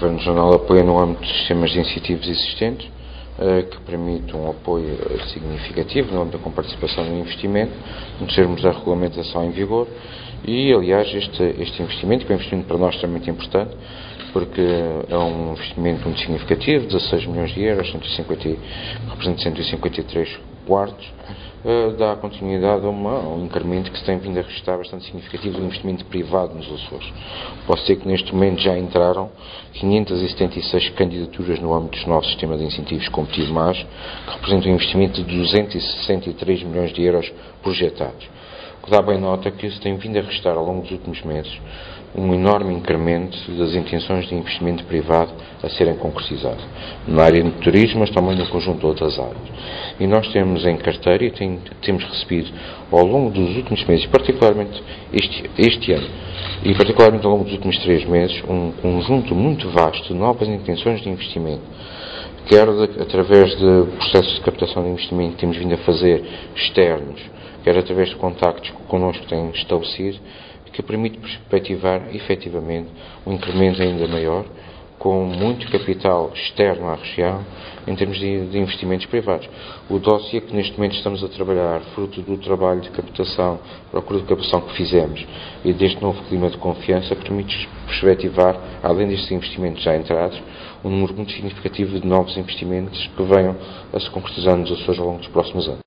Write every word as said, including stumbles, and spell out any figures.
O Governo Regional apoia no âmbito dos sistemas de incentivos existentes, que permite um apoio significativo no âmbito da comparticipação no investimento, nos termos da regulamentação em vigor, e aliás este, este investimento, que é um investimento para nós extremamente importante, porque é um investimento muito significativo, dezasseis milhões de euros, cento e cinquenta, representa cento e cinquenta e três quartos, dá continuidade a, uma, a um incremento que se tem vindo a registrar bastante significativo do investimento privado nos Açores. Posso dizer que neste momento já entraram quinhentas e setenta e seis candidaturas no âmbito dos novos sistemas de incentivos Competir Mais, que representam um investimento de duzentos e sessenta e três milhões de euros projetados. O que dá bem nota que se tem vindo a registrar ao longo dos últimos meses um enorme incremento das intenções de investimento privado a serem concretizadas, na área do turismo, mas também no conjunto de outras áreas. E nós temos em carteira e tem, temos recebido ao longo dos últimos meses, particularmente este, este ano, e particularmente ao longo dos últimos três meses, um conjunto muito vasto de novas intenções de investimento, quer de, através de processos de captação de investimento que temos vindo a fazer externos, quer através de contactos que connosco têm estabelecido, que permite perspectivar, efetivamente, um incremento ainda maior, com muito capital externo à região, em termos de, de investimentos privados. O dossiê que neste momento estamos a trabalhar, fruto do trabalho de captação, procura de captação que fizemos, e deste novo clima de confiança, permite perspectivar, além destes investimentos já entrados, um número muito significativo de novos investimentos que venham a se concretizar nos Açores ao longo dos próximos anos.